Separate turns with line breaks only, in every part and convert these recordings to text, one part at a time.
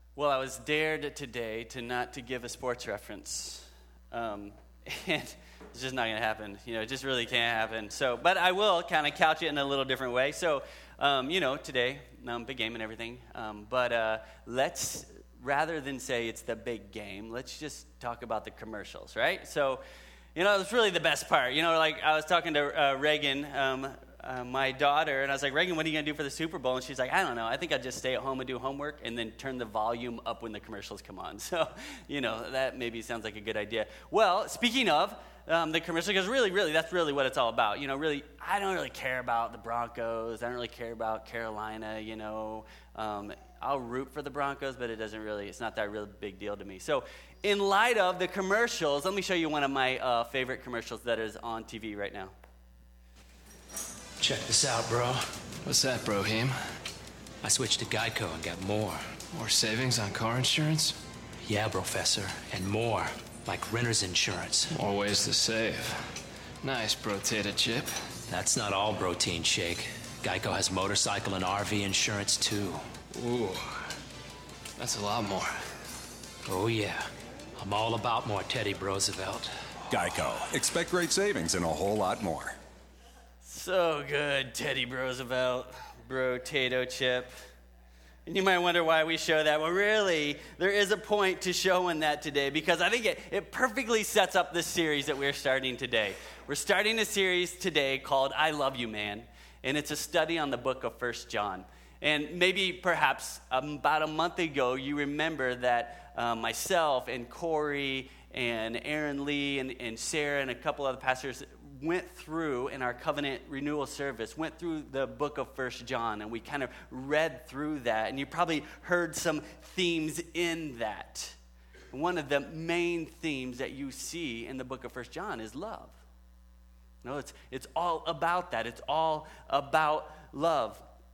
Well, I was dared today to give a sports reference, and it's just not going to happen. It just really can't happen. So, but I will kind of couch it in a little different way. So, today, big game and everything. But let's, rather than say it's the big game, let's just talk about the commercials, right? So, it's really the best part. Like I was talking to Reagan, my daughter, and I was like, Reagan, what are you going to do for the Super Bowl? And she's like, I don't know. I think I'd just stay at home and do homework and then turn the volume up when the commercials come on. So, that maybe sounds like a good idea. Well, speaking of the commercial, because really, that's really what it's all about. Really, I don't really care about the Broncos. I don't really care about Carolina, I'll root for the Broncos, but it's not that real big deal to me. So in light of the commercials, let me show you one of my favorite commercials that is on TV right now.
Check this out, bro.
What's that, Brohim?
I switched to Geico and got more.
More savings on car insurance?
Yeah, Professor, and more. Like renter's insurance.
More ways to save. Nice, Brotato Chip.
That's not all protein shake. Geico has motorcycle and RV insurance, too.
Ooh, that's a lot more.
Oh, yeah. I'm all about more Teddy Roosevelt.
Geico. Expect great savings and a whole lot more.
So good, Teddy Roosevelt, Brotato Chip. And you might wonder why we show that. Well, really, there is a point to showing that today because I think it perfectly sets up this series that we're starting today. We're starting a series today called I Love You, Man, and it's a study on the book of 1 John. And maybe, perhaps, about a month ago, you remember that myself and Corey and Aaron Lee and Sarah and a couple other pastors went through in our covenant renewal service, went through the book of 1 John, and we kind of read through that. And you probably heard some themes in that. One of the main themes that you see in the book of 1 John is love. It's all about that. It's all about love.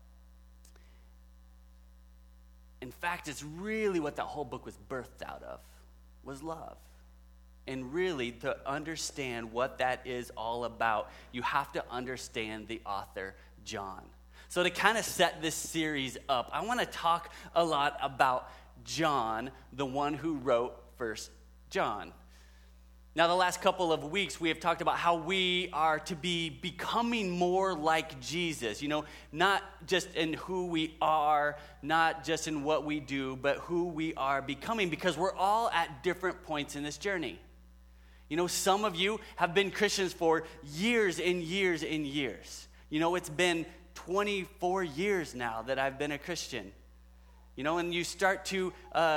In fact, it's really what that whole book was birthed out of, was love. And really, to understand what that is all about, you have to understand the author, John. So to kind of set this series up, I want to talk a lot about John, the one who wrote 1 John. Now, the last couple of weeks, we have talked about how we are to be becoming more like Jesus. Not just in who we are, not just in what we do, but who we are becoming, because we're all at different points in this journey. Some of you have been Christians for years and years and years. It's been 24 years now that I've been a Christian. And you start to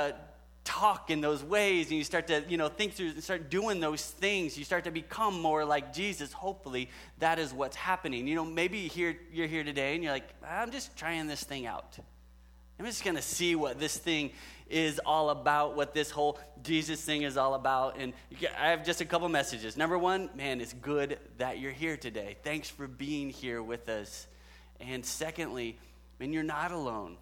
talk in those ways, and you start to, think through and start doing those things. You start to become more like Jesus. Hopefully, that is what's happening. Maybe you're here today, and you're like, I'm just trying this thing out. I'm just going to see what this thing is all about, what this whole Jesus thing is all about. And I have just a couple messages. Number one, man, it's good that you're here today. Thanks for being here with us. And secondly, man, you're not alone.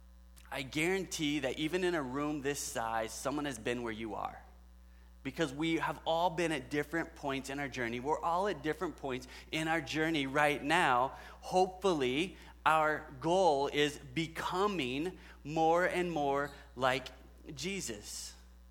I guarantee that even in a room this size, someone has been where you are. Because we have all been at different points in our journey. We're all at different points in our journey right now. Hopefully, our goal is becoming more and more like Jesus.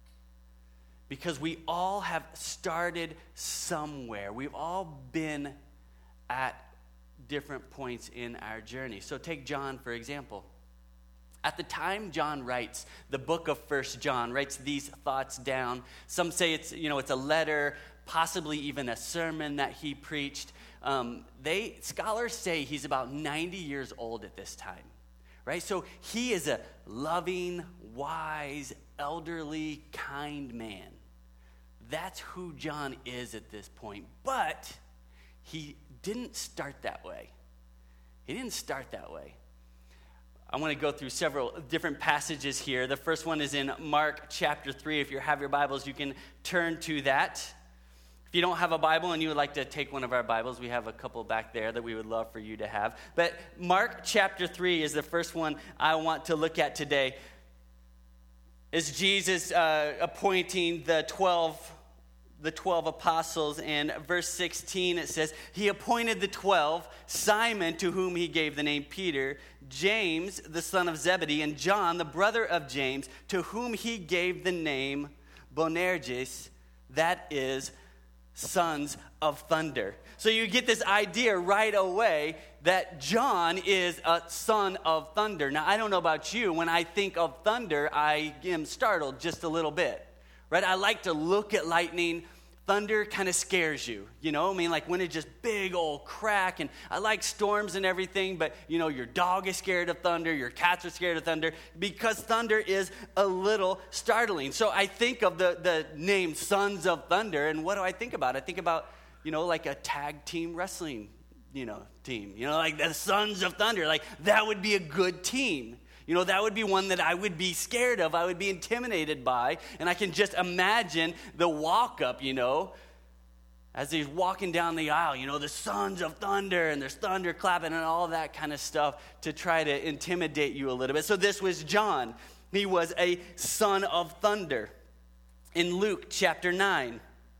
Because we all have started somewhere. We've all been at different points in our journey. So take John, for example. At the time John writes the book of 1 John, writes these thoughts down. Some say it's a letter, possibly even a sermon that he preached. Scholars say he's about 90 years old at this time, right? So he is a loving, wise, elderly, kind man. That's who John is at this point. But he didn't start that way. I want to go through several different passages here. The first one is in Mark chapter 3. If you have your Bibles, you can turn to that. If you don't have a Bible and you would like to take one of our Bibles, we have a couple back there that we would love for you to have. But Mark chapter 3 is the first one I want to look at today. Is Jesus appointing the 12 the 12 apostles. In verse 16, it says, he appointed the 12, Simon, to whom he gave the name Peter, James, the son of Zebedee, and John, the brother of James, to whom he gave the name Boanerges, that is, sons of thunder. So you get this idea right away that John is a son of thunder. Now, I don't know about you. When I think of thunder, I am startled just a little bit, right? I like to look at lightning. Thunder kind of scares you, you know? I mean, like when it's just big old crack, and I like storms and everything, but, you know, your dog is scared of thunder, your cats are scared of thunder, because thunder is a little startling. So I think of the name Sons of Thunder, and what do I think about? I think about, you know, like a tag team wrestling, team, like the Sons of Thunder. Like, that would be a good team. That would be one that I would be scared of, I would be intimidated by, and I can just imagine the walk-up, as he's walking down the aisle, the Sons of Thunder, and there's thunder clapping and all that kind of stuff to try to intimidate you a little bit. So this was John. He was a son of thunder. In Luke chapter 9,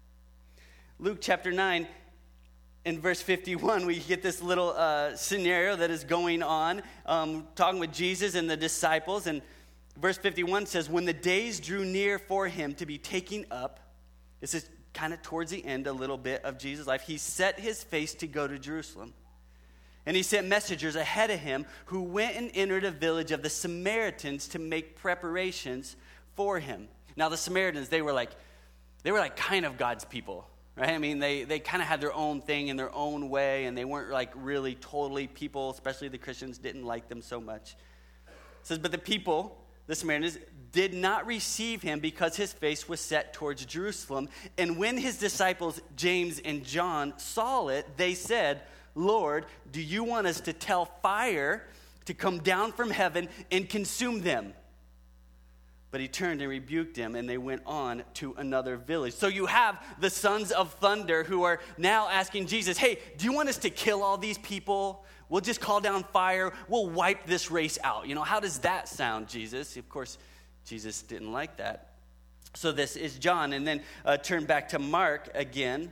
in verse 51, we get this little scenario that is going on, talking with Jesus and the disciples. And verse 51 says, when the days drew near for him to be taken up, this is kind of towards the end a little bit of Jesus' life, he set his face to go to Jerusalem. And he sent messengers ahead of him who went and entered a village of the Samaritans to make preparations for him. Now the Samaritans, they were like kind of God's people. Right? I mean, they kind of had their own thing in their own way, and they weren't like really totally people, especially the Christians didn't like them so much. It says, but the people, the Samaritans, did not receive him because his face was set towards Jerusalem. And when his disciples, James and John, saw it, they said, Lord, do you want us to tell fire to come down from heaven and consume them? But he turned and rebuked him, and they went on to another village. So you have the Sons of Thunder who are now asking Jesus, hey, do you want us to kill all these people? We'll just call down fire. We'll wipe this race out. How does that sound, Jesus? Of course, Jesus didn't like that. So this is John. And then turn back to Mark again.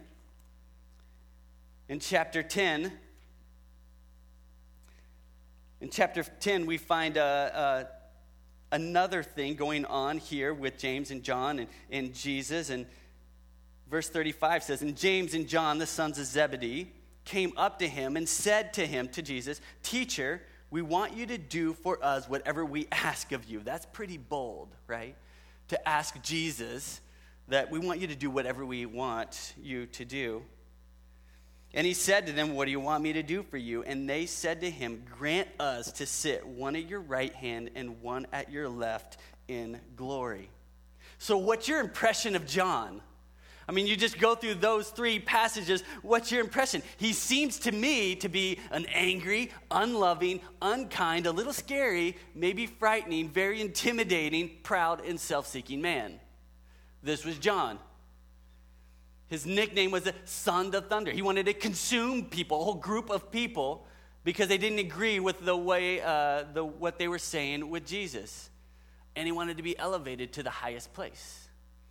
In chapter 10, we find another thing going on here with James and John and Jesus. And verse 35 says, and James and John, the sons of Zebedee, came up to him and said to Jesus, Teacher, we want you to do for us whatever we ask of you. That's pretty bold, right? To ask Jesus that we want you to do whatever we want you to do. And he said to them, what do you want me to do for you? And they said to him, grant us to sit one at your right hand and one at your left in glory. So what's your impression of John? I mean, you just go through those three passages. What's your impression? He seems to me to be an angry, unloving, unkind, a little scary, maybe frightening, very intimidating, proud, and self-seeking man. This was John. His nickname was the Son of Thunder. He wanted to consume people, a whole group of people, because they didn't agree with the way, what they were saying with Jesus. And he wanted to be elevated to the highest place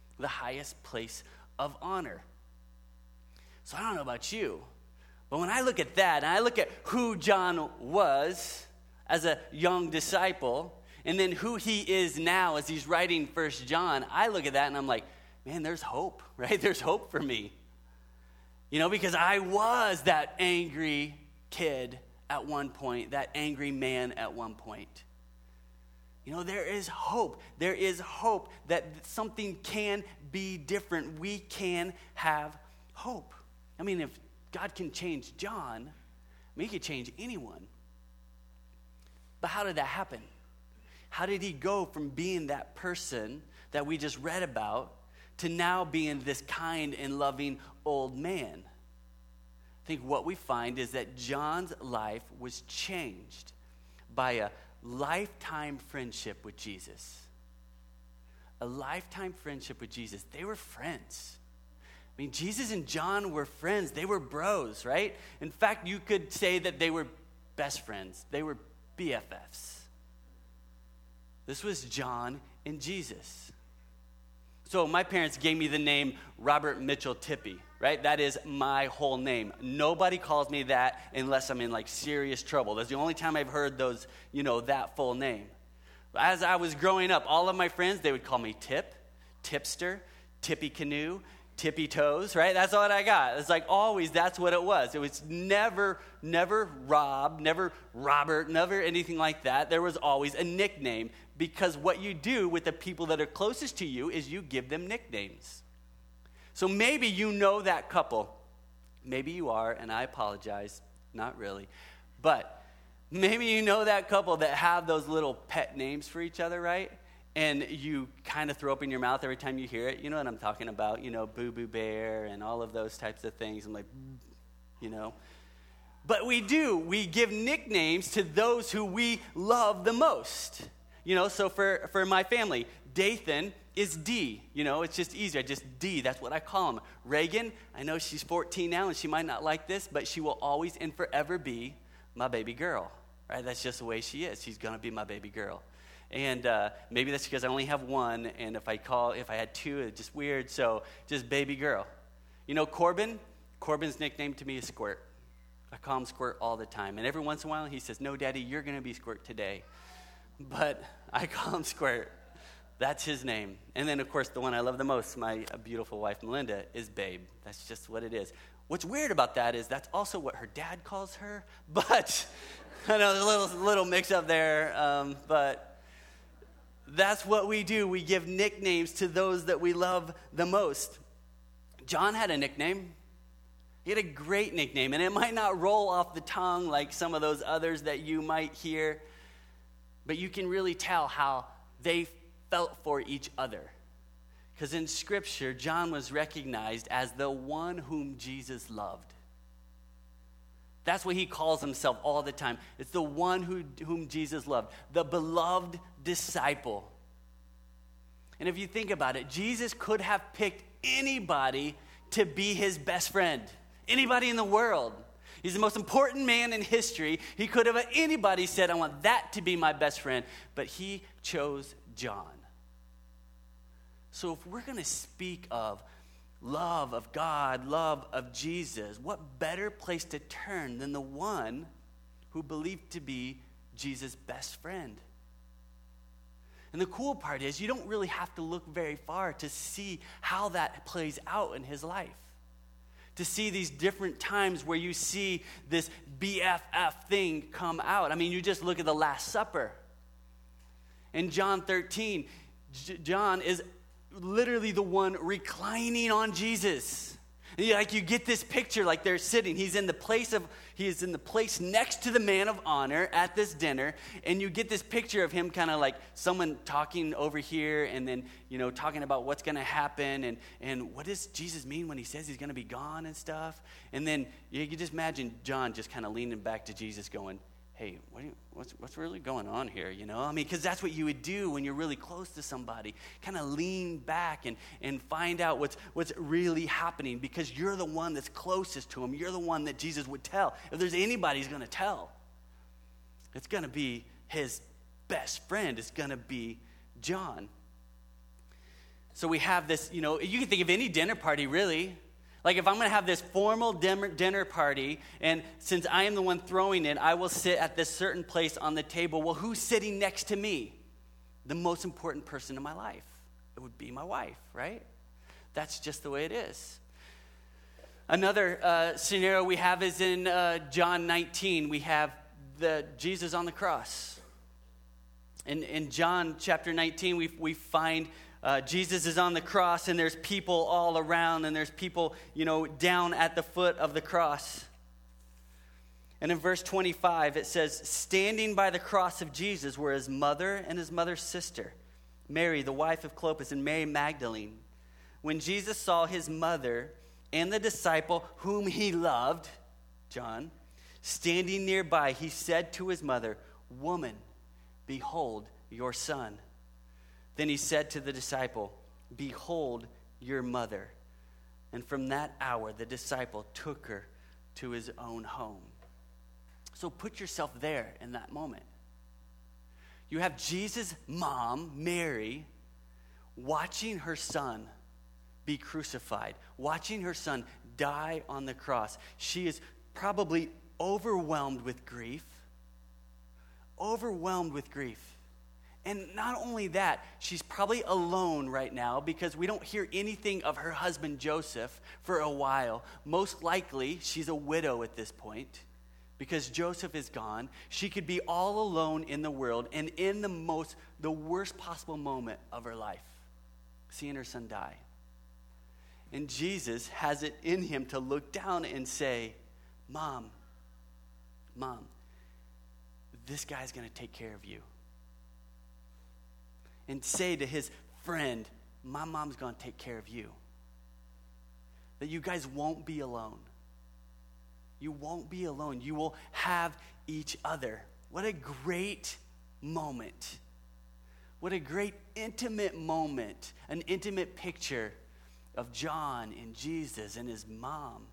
of honor. So I don't know about you, but when I look at that, and I look at who John was as a young disciple, and then who he is now as he's writing 1 John, I look at that and I'm like, man, there's hope, right? There's hope for me. Because I was that angry kid at one point, that angry man at one point. There is hope. There is hope that something can be different. We can have hope. I mean, if God can change John, he could change anyone. But how did that happen? How did he go from being that person that we just read about to now being this kind and loving old man? I think what we find is that John's life was changed by a lifetime friendship with Jesus. A lifetime friendship with Jesus. They were friends. Jesus and John were friends. They were bros, right? In fact, you could say that they were best friends. They were BFFs. This was John and Jesus. So my parents gave me the name Robert Mitchell Tippie, right? That is my whole name. Nobody calls me that unless I'm in like serious trouble. That's the only time I've heard those, that full name. As I was growing up, all of my friends, they would call me Tip, Tipster, Tippy Canoe, Tippy Toes, right? That's what I got. It's like always, that's what it was. It was never Rob, never Robert, never anything like that. There was always a nickname, because what you do with the people that are closest to you is you give them nicknames. So maybe you know that couple. Maybe you are, and I apologize, not really. But maybe you know that couple that have those little pet names for each other, right? And you kind of throw up in your mouth every time you hear it. You know what I'm talking about, Boo Boo Bear and all of those types of things. I'm like, But we give nicknames to those who we love the most. So for my family, Dathan is D. It's just easier, just D. That's what I call him. Reagan, I know she's 14 now and she might not like this, but she will always and forever be my baby girl, right? That's just the way she is. She's going to be my baby girl. And maybe that's because I only have one, and if I had two, it's just weird, so just baby girl. Corbin's nickname to me is Squirt. I call him Squirt all the time, and every once in a while he says, "No, Daddy, you're going to be Squirt today." But I call him Squirt. That's his name. And then, of course, the one I love the most, my beautiful wife, Melinda, is Babe. That's just what it is. What's weird about that is that's also what her dad calls her, but I know there's a little mix-up there, but that's what we do. We give nicknames to those that we love the most. John had a nickname. He had a great nickname, and it might not roll off the tongue like some of those others that you might hear, but you can really tell how they felt for each other. Because in Scripture, John was recognized as the one whom Jesus loved. That's what he calls himself all the time. It's the one whom Jesus loved, the beloved disciple. And if you think about it, Jesus could have picked anybody to be his best friend, anybody in the world. He's the most important man in history. He could have anybody said, "I want that to be my best friend," but he chose John. So if we're going to speak of love of God, love of Jesus, what better place to turn than the one who believed to be Jesus' best friend? And the cool part is you don't really have to look very far to see how that plays out in his life. To see these different times where you see this BFF thing come out. I mean, you just look at the Last Supper. In John 13, John is literally the one reclining on Jesus. And you get this picture like they're sitting. He is in the place next to the man of honor at this dinner, and you get this picture of him kind of like someone talking over here, and then talking about what's going to happen, and what does Jesus mean when he says he's going to be gone and stuff. And then you can just imagine John just kind of leaning back to Jesus, going, "Hey, what's really going on here?" Because that's what you would do when you're really close to somebody. Kind of lean back and find out what's really happening, because you're the one that's closest to him. You're the one that Jesus would tell. If there's anybody he's going to tell, it's going to be his best friend. It's going to be John. So we have this, you can think of any dinner party, really. Like if I'm going to have this formal dinner party, and since I am the one throwing it, I will sit at this certain place on the table. Well, who's sitting next to me? The most important person in my life. It would be my wife, right? That's just the way it is. Another scenario we have is in John 19. We have Jesus on the cross. In John chapter 19, we find Jesus is on the cross, and there's people all around, and there's people, down at the foot of the cross. And in verse 25, it says, "Standing by the cross of Jesus were his mother and his mother's sister, Mary, the wife of Clopas, and Mary Magdalene. When Jesus saw his mother and the disciple whom he loved," John, "standing nearby, he said to his mother, 'Woman, behold your son.' Then he said to the disciple, 'Behold your mother.' And from that hour, the disciple took her to his own home." So put yourself there in that moment. You have Jesus' mom, Mary, watching her son be crucified, watching her son die on the cross, she is probably overwhelmed with grief. Overwhelmed with grief. And not only that, she's probably alone right now because we don't hear anything of her husband Joseph for a while. Most likely, she's a widow at this point because Joseph is gone. She could be all alone in the world and in the worst possible moment of her life, seeing her son die. And Jesus has it in him to look down and say, Mom, this guy's going to take care of you. And say to his friend, my mom's going to take care of you. That you guys won't be alone. You won't be alone. You will have each other. What a great moment. What a great intimate moment. An intimate picture of John and Jesus and his mom.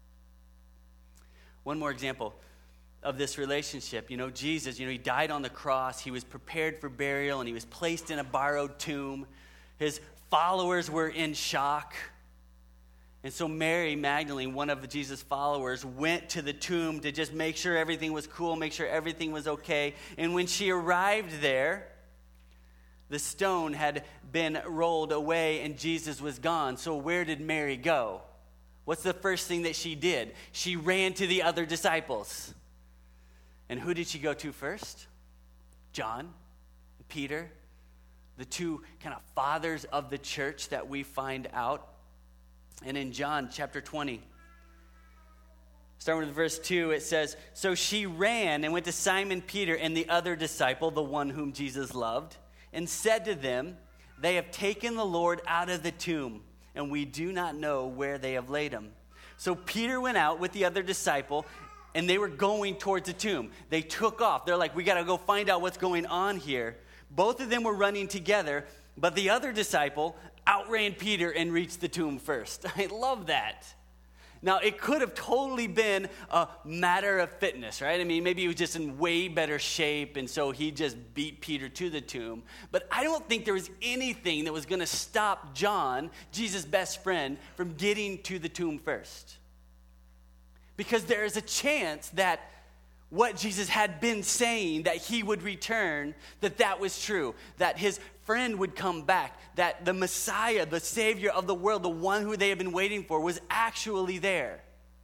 One more example of this relationship. Jesus, he died on the cross. He was prepared for burial, and he was placed in a borrowed tomb. His followers were in shock. And so Mary Magdalene, one of Jesus' followers, went to the tomb to just make sure everything was cool, make sure everything was okay. And when she arrived there, the stone had been rolled away and Jesus was gone. So where did Mary go? What's the first thing that she did? She ran to the other disciples. And who did she go to first? John, Peter, the two kind of fathers of the church that we find out. And in John chapter 20, starting with verse 2, it says, So she ran and went to Simon Peter and the other disciple, the one whom Jesus loved, and said to them, They have taken the Lord out of the tomb, and we do not know where they have laid him. So Peter went out with the other disciple, and they were going towards the tomb. They took off. They're like, we got to go find out what's going on here. Both of them were running together, but the other disciple outran Peter and reached the tomb first. I love that. Now, it could have totally been a matter of fitness, right? I mean, maybe he was just in way better shape, and so he just beat Peter to the tomb. But I don't think there was anything that was going to stop John, Jesus' best friend, from getting to the tomb first. Because there is a chance that what Jesus had been saying, that he would return, that was true. That his friend would come back. That the Messiah, the Savior of the world, the one who they had been waiting for, was actually there.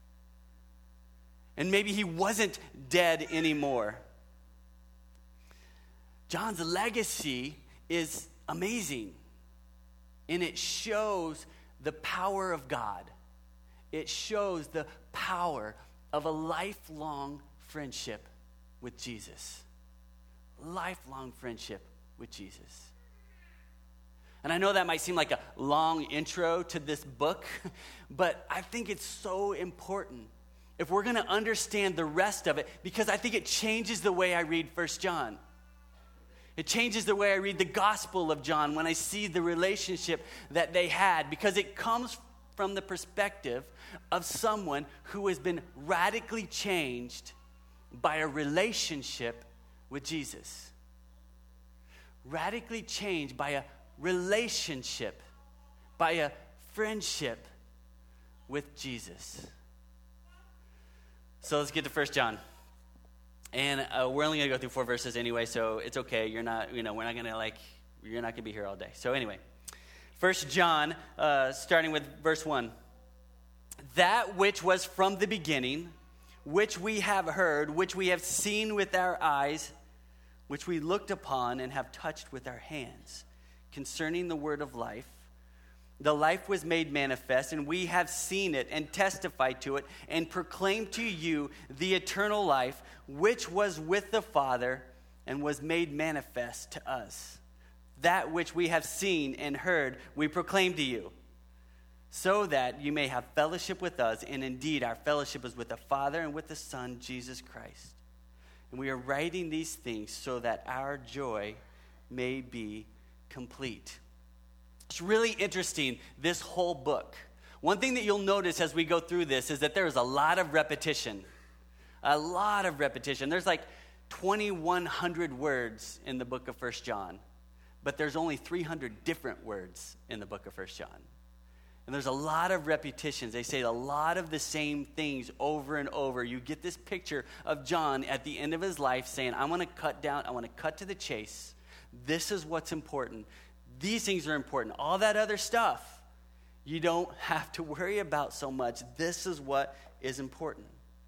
And maybe he wasn't dead anymore. John's legacy is amazing. And it shows the power of God. It shows the power of a lifelong friendship with Jesus. Lifelong friendship with Jesus. And I know that might seem like a long intro to this book, but I think it's so important if we're going to understand the rest of it, because I think it changes the way I read 1 John. It changes the way I read the Gospel of John when I see the relationship that they had, because it comes from the perspective of someone who has been radically changed by a relationship with Jesus. Radically changed by a relationship, by a friendship with Jesus. So let's get to 1 John. And we're only going to go through 4 verses anyway, so it's okay. You're not going to be here all day. So anyway, 1 John, starting with verse 1. That which was from the beginning, which we have heard, which we have seen with our eyes, which we looked upon and have touched with our hands, concerning the word of life. The life was made manifest, and we have seen it and testified to it and proclaimed to you the eternal life, which was with the Father and was made manifest to us. That which we have seen and heard, we proclaim to you, so that you may have fellowship with us. And indeed, our fellowship is with the Father and with the Son, Jesus Christ. And we are writing these things so that our joy may be complete. It's really interesting, this whole book. One thing that you'll notice as we go through this is that there is a lot of repetition. A lot of repetition. There's like 2,100 words in the book of 1 John. but there's only 300 different words in the book of 1 John. And there's a lot of repetitions. They say a lot of the same things over and over. You get this picture of John at the end of his life saying, I want to cut to the chase. This is what's important. These things are important. All that other stuff, you don't have to worry about so much. This is what is important.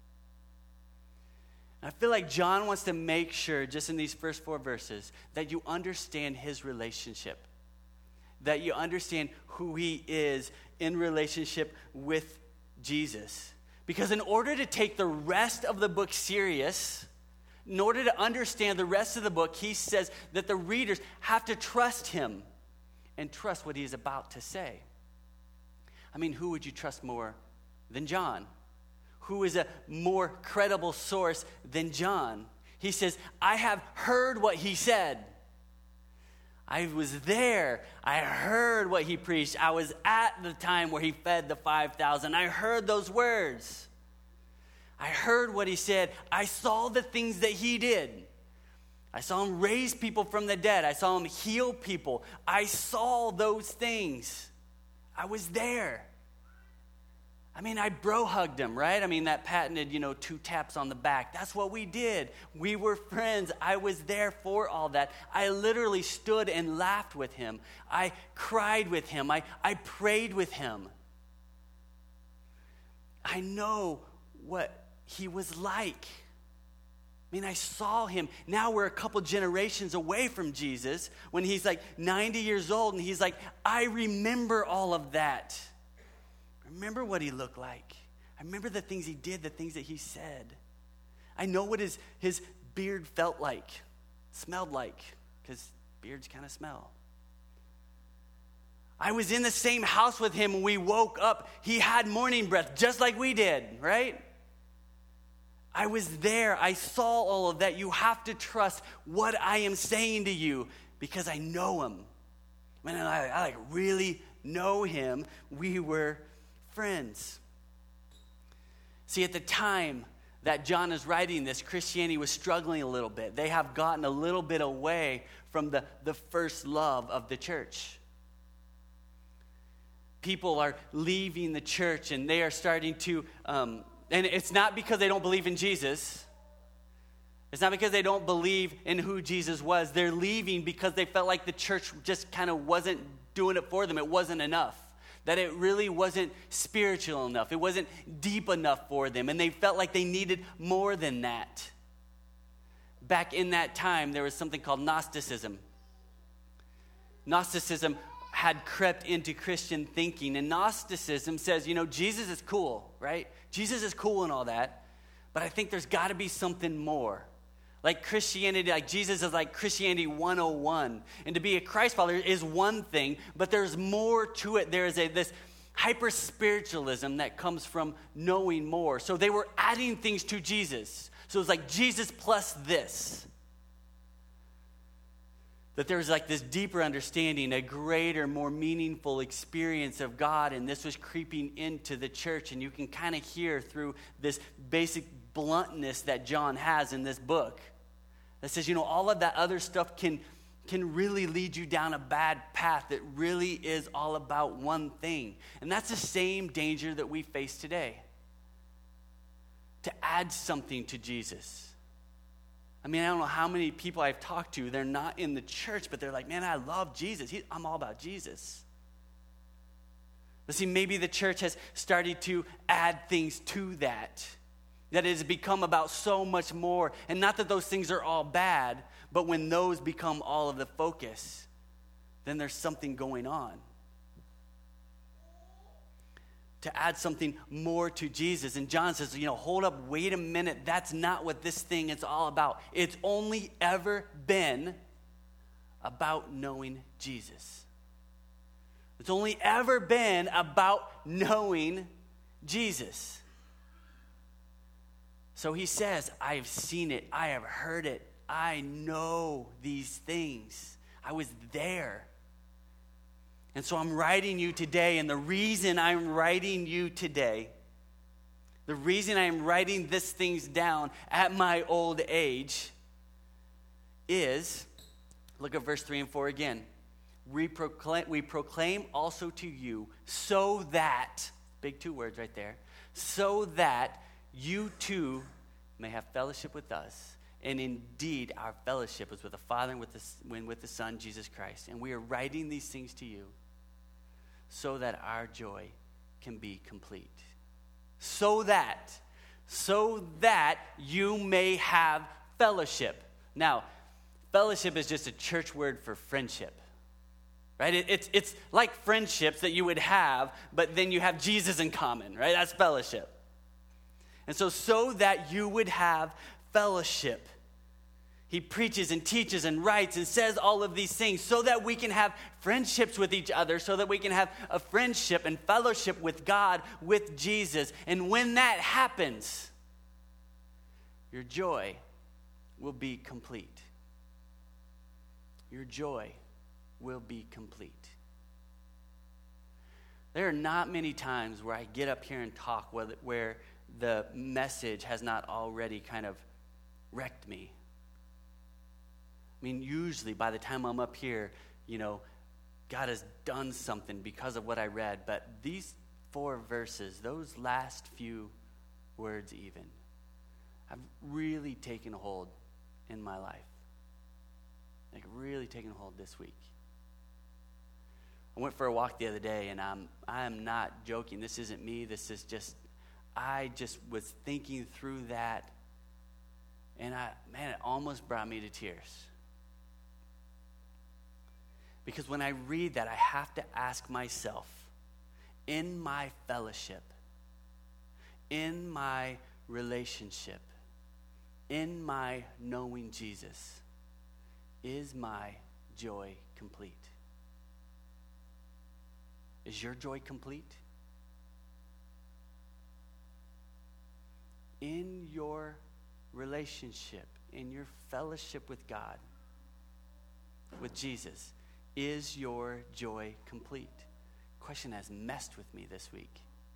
I feel like John wants to make sure, just in these first 4 verses, that you understand his relationship, that you understand who he is in relationship with Jesus. Because in order to take the rest of the book serious, in order to understand the rest of the book, he says that the readers have to trust him and trust what he is about to say. I mean, who would you trust more than John? Who is a more credible source than John? He says, I have heard what he said. I was there. I heard what he preached. I was at the time where he fed the 5,000. I heard those words. I heard what he said. I saw the things that he did. I saw him raise people from the dead. I saw him heal people. I saw those things. I was there. I mean, I bro hugged him, right? I mean, that patented, 2 taps on the back. That's what we did. We were friends. I was there for all that. I literally stood and laughed with him. I cried with him. I prayed with him. I know what he was like. I mean, I saw him. Now we're a couple generations away from Jesus when he's like 90 years old, and he's like, I remember all of that. I remember what he looked like. I remember the things he did, the things that he said. I know what his beard felt like, smelled like, because beards kind of smell. I was in the same house with him when we woke up. He had morning breath, just like we did, right? I was there. I saw all of that. You have to trust what I am saying to you because I know him. I mean, I really know him. We were friends. See, at the time that John is writing this, Christianity was struggling a little bit. They have gotten a little bit away from the first love of the church. People are leaving the church and they are starting to, and it's not because they don't believe in Jesus. It's not because they don't believe in who Jesus was. They're leaving because they felt like the church just kind of wasn't doing it for them. It wasn't enough. That it really wasn't spiritual enough. It wasn't deep enough for them. And they felt like they needed more than that. Back in that time, there was something called Gnosticism. Gnosticism had crept into Christian thinking. And Gnosticism says, Jesus is cool, right? Jesus is cool and all that. But I think there's got to be something more. Like Christianity, like Jesus is like Christianity 101. And to be a Christ follower is one thing, but there's more to it. There is this hyper-spiritualism that comes from knowing more. So they were adding things to Jesus. So it's like Jesus plus this. That there's like this deeper understanding, a greater, more meaningful experience of God, and this was creeping into the church, and you can kind of hear through this basic bluntness that John has in this book. That says, all of that other stuff can really lead you down a bad path that really is all about one thing. And that's the same danger that we face today. To add something to Jesus. I mean, I don't know how many people I've talked to, they're not in the church, but they're like, man, I love Jesus. I'm all about Jesus. But see, maybe the church has started to add things to that. That it has become about so much more. And not that those things are all bad, but when those become all of the focus, then there's something going on. To add something more to Jesus. And John says, hold up, wait a minute. That's not what this thing is all about. It's only ever been about knowing Jesus. It's only ever been about knowing Jesus. So he says, I have seen it. I have heard it. I know these things. I was there. And so I'm writing you today, and the reason I'm writing you today, the reason I'm writing these things down at my old age is, Look at verse 3 and 4 again. We proclaim also to you so that, big two words right there, so that you too may have fellowship with us. And indeed, our fellowship is with the Father and with the Son, Jesus Christ. And we are writing these things to you so that our joy can be complete. So that you may have fellowship. Now, fellowship is just a church word for friendship, right? It's like friendships that you would have, but then you have Jesus in common, right? That's fellowship. And so that you would have fellowship. He preaches and teaches and writes and says all of these things so that we can have friendships with each other, so that we can have a friendship and fellowship with God, with Jesus. And when that happens, your joy will be complete. Your joy will be complete. There are not many times where I get up here and talk where the message has not already kind of wrecked me. I mean, usually by the time I'm up here, God has done something because of what I read. But these 4 verses, those last few words even, have really taken hold in my life. Like, really taken hold this week. I went for a walk the other day, and I am not joking. This isn't me. This is just, I just was thinking through that, and it almost brought me to tears. Because when I read that, I have to ask myself, in my fellowship, in my relationship, in my knowing Jesus, is my joy complete? Is your joy complete? In your relationship, in your fellowship with God, with Jesus, is your joy complete? Question has messed with me this week.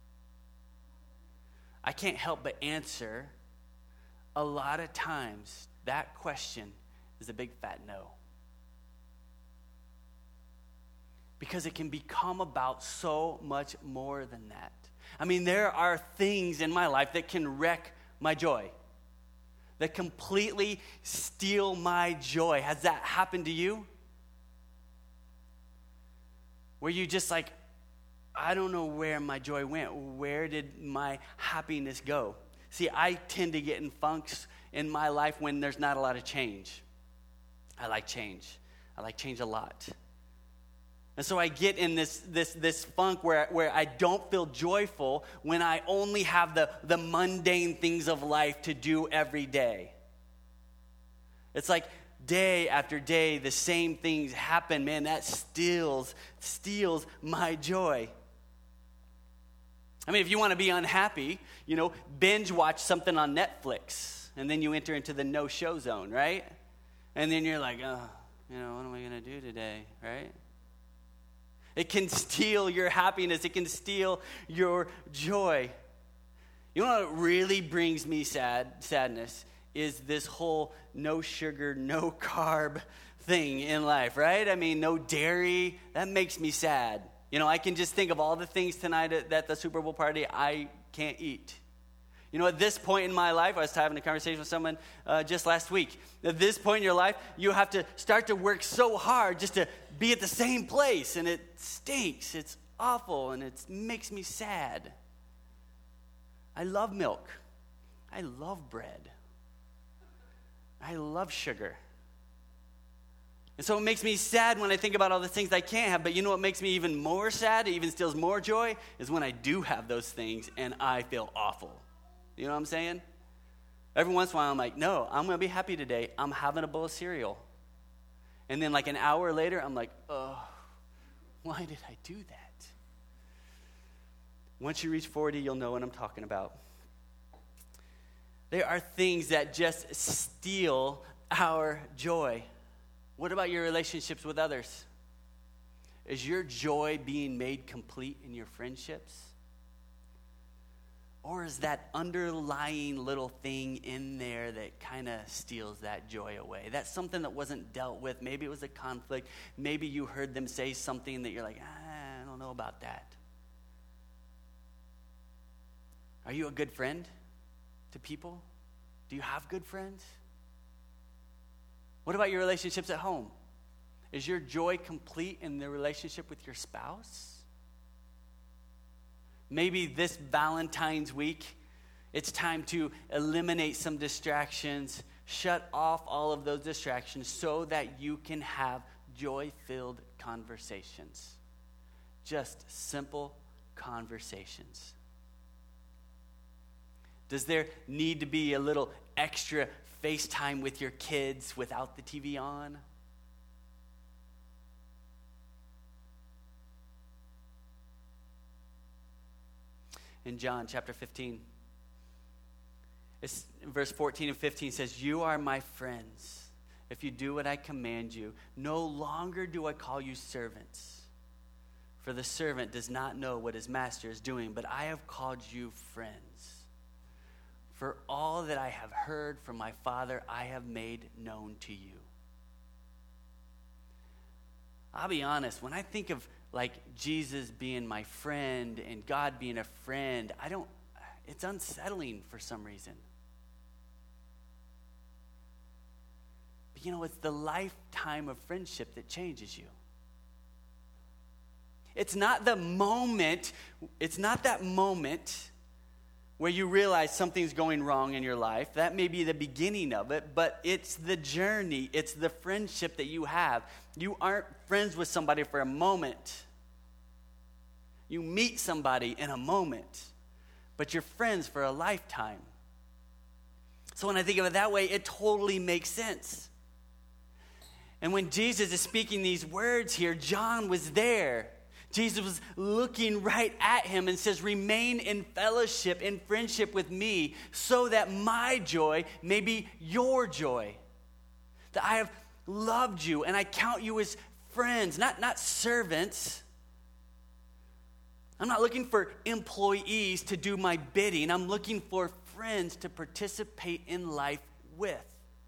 I can't help but answer a lot of times that question is a big fat no. Because it can become about so much more than that. I mean, there are things in my life that can wreck my joy, that completely steal my joy. Has that happened to you? Where you just like, I don't know where my joy went. Where did my happiness go? See, I tend to get in funks in my life when there's not a lot of change. I like change. I like change a lot. And so I get in this funk where I don't feel joyful when I only have the mundane things of life to do every day. It's like day after day, the same things happen. Man, that steals my joy. I mean, if you want to be unhappy, binge watch something on Netflix, and then you enter into the no-show zone, right? And then you're like, what am I going to do today, right? It can steal your happiness. It can steal your joy. You know what really brings me sadness is this whole no sugar, no carb thing in life, right? I mean, no dairy. That makes me sad. I can just think of all the things tonight at the Super Bowl party I can't eat. At this point in my life, I was having a conversation with someone just last week. At this point in your life, you have to start to work so hard just to be at the same place, and it stinks. It's awful, and it makes me sad. I love milk. I love bread. I love sugar. And so it makes me sad when I think about all the things I can't have. But you know what makes me even more sad, it even steals more joy, is when I do have those things and I feel awful. You know what I'm saying? Every once in a while I'm like, no, I'm going to be happy today. I'm having a bowl of cereal. And then like an hour later, I'm like, oh, why did I do that? Once you reach 40, you'll know what I'm talking about. There are things that just steal our joy. What about your relationships with others? Is your joy being made complete in your friendships? Or is that underlying little thing in there that kind of steals that joy away? That's something that wasn't dealt with. Maybe it was a conflict. Maybe you heard them say something that you're like, I don't know about that. Are you a good friend to people? Do you have good friends? What about your relationships at home? Is your joy complete in the relationship with your spouse? Maybe this Valentine's week, it's time to eliminate some distractions, shut off all of those distractions so that you can have joy-filled conversations. Just simple conversations. Does there need to be a little extra FaceTime with your kids without the TV on? In John chapter 15, verse 14 and 15 says, "You are my friends if you do what I command you. No longer do I call you servants, for the servant does not know what his master is doing, but I have called you friends. For all that I have heard from my Father, I have made known to you." I'll be honest, when I think of like Jesus being my friend and God being a friend, it's unsettling for some reason. But it's the lifetime of friendship that changes you. It's not that moment where you realize something's going wrong in your life. That may be the beginning of it, but it's the journey. It's the friendship that you have. You aren't friends with somebody for a moment. You meet somebody in a moment, but you're friends for a lifetime. So when I think of it that way, it totally makes sense. And when Jesus is speaking these words here, John was there. Jesus was looking right at him and says, "Remain in fellowship, in friendship with me, so that my joy may be your joy. That I have loved you and I count you as friends, not servants. I'm not looking for employees to do my bidding. I'm looking for friends to participate in life with.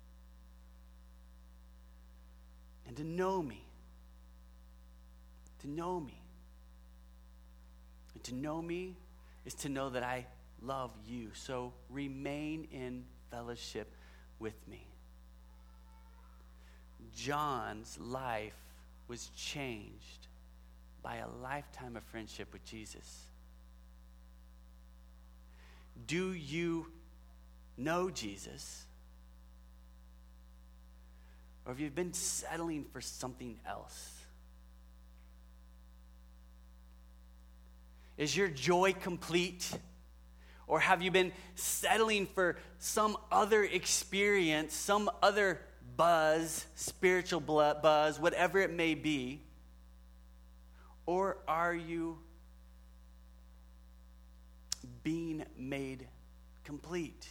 And to know me. To know me. And to know me is to know that I love you. So remain in fellowship with me. John's life was changed by a lifetime of friendship with Jesus. Do you know Jesus? Or have you been settling for something else? Is your joy complete? Or have you been settling for some other experience, some other buzz, spiritual buzz, whatever it may be? Or are you being made complete?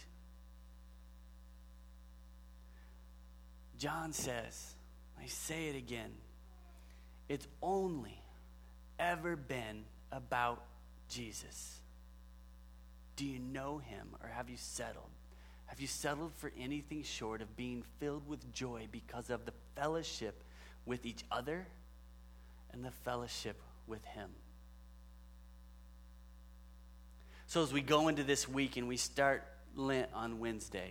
John says, I say it again, it's only ever been about Jesus. Do you know him, or have you settled? Have you settled for anything short of being filled with joy because of the fellowship with each other and the fellowship with him? So as we go into this week and we start Lent on Wednesday,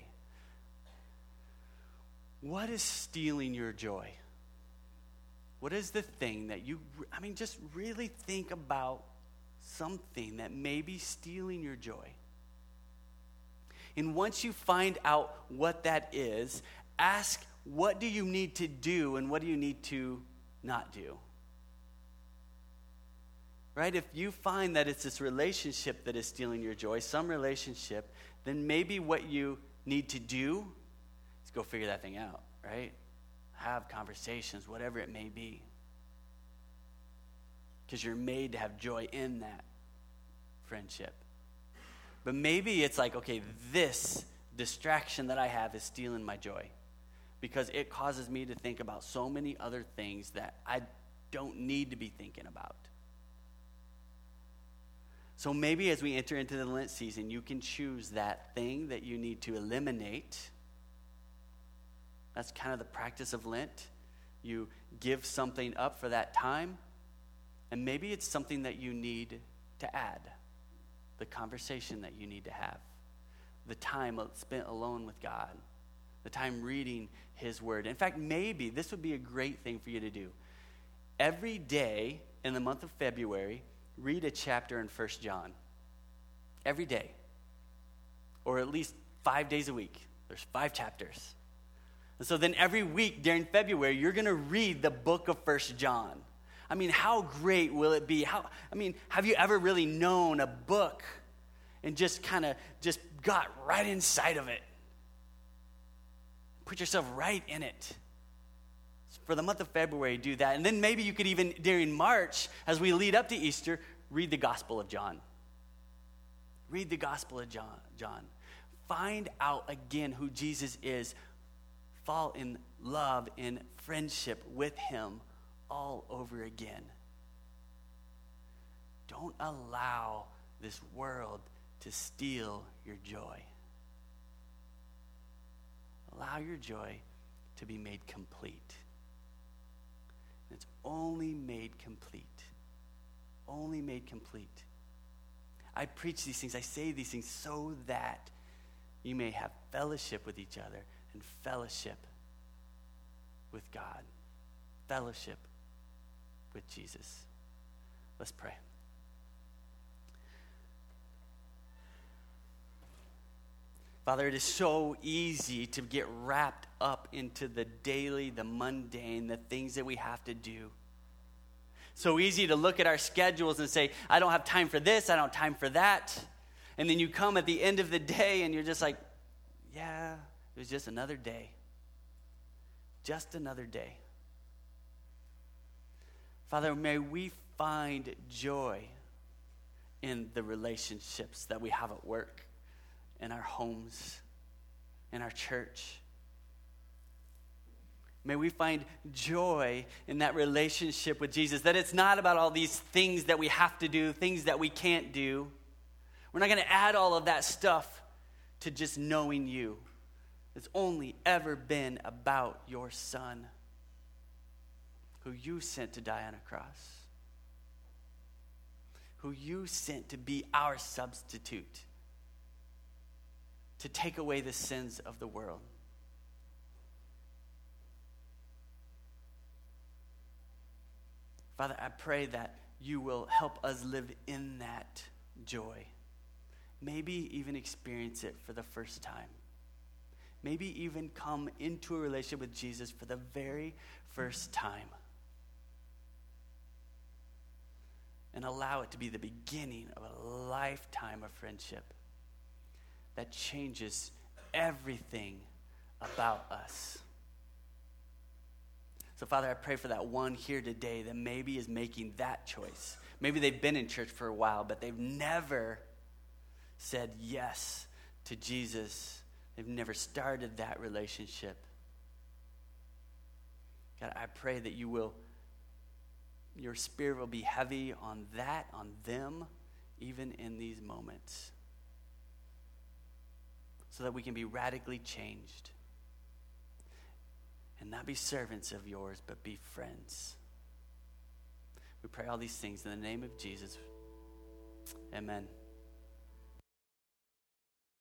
what is stealing your joy? What is the thing that just really think about something that may be stealing your joy. And once you find out what that is, ask, what do you need to do and what do you need to not do? Right? If you find that it's this relationship that is stealing your joy, some relationship, then maybe what you need to do is go figure that thing out, right? Have conversations, whatever it may be. Because you're made to have joy in that friendship. But maybe it's like, okay, this distraction that I have is stealing my joy. Because it causes me to think about so many other things that I don't need to be thinking about. So maybe as we enter into the Lent season, you can choose that thing that you need to eliminate. That's kind of the practice of Lent. You give something up for that time, and maybe it's something that you need to add. The conversation that you need to have. The time spent alone with God. The time reading his word. In fact, maybe this would be a great thing for you to do. Every day in the month of February, read a chapter in 1 John. Every day. Or at least 5 days a week. There's 5 chapters. And so then every week during February, you're going to read the book of 1 John. I mean, how great will it be? Have you ever really known a book and just got right inside of it? Put yourself right in it. For the month of February, do that. And then maybe you could even, during March, as we lead up to Easter, read the Gospel of John. Read the Gospel of John. Find out again who Jesus is. Fall in love, in friendship with him all over again. Don't allow this world to steal your joy. Allow your joy to be made complete. And it's only made complete. Only made complete. I preach these things, I say these things so that you may have fellowship with each other and fellowship with God. Fellowship with Jesus. Let's pray. Father, it is so easy to get wrapped up into the daily, the mundane, the things that we have to do. So easy to look at our schedules and say, I don't have time for this, I don't have time for that. And then you come at the end of the day and you're just like, yeah, it was just another day. Just another day. Father, may we find joy in the relationships that we have at work, in our homes, in our church. May we find joy in that relationship with Jesus, that it's not about all these things that we have to do, things that we can't do. We're not going to add all of that stuff to just knowing you. It's only ever been about your Son, who you sent to die on a cross, who you sent to be our substitute, to take away the sins of the world. Father, I pray that you will help us live in that joy. Maybe even experience it for the first time. Maybe even come into a relationship with Jesus for the very first time. And allow it to be the beginning of a lifetime of friendship that changes everything about us. So, Father, I pray for that one here today that maybe is making that choice. Maybe they've been in church for a while, but they've never said yes to Jesus. They've never started that relationship. God, I pray that your Spirit will be heavy on that, on them, even in these moments, so that we can be radically changed and not be servants of yours, but be friends. We pray all these things in the name of Jesus. Amen.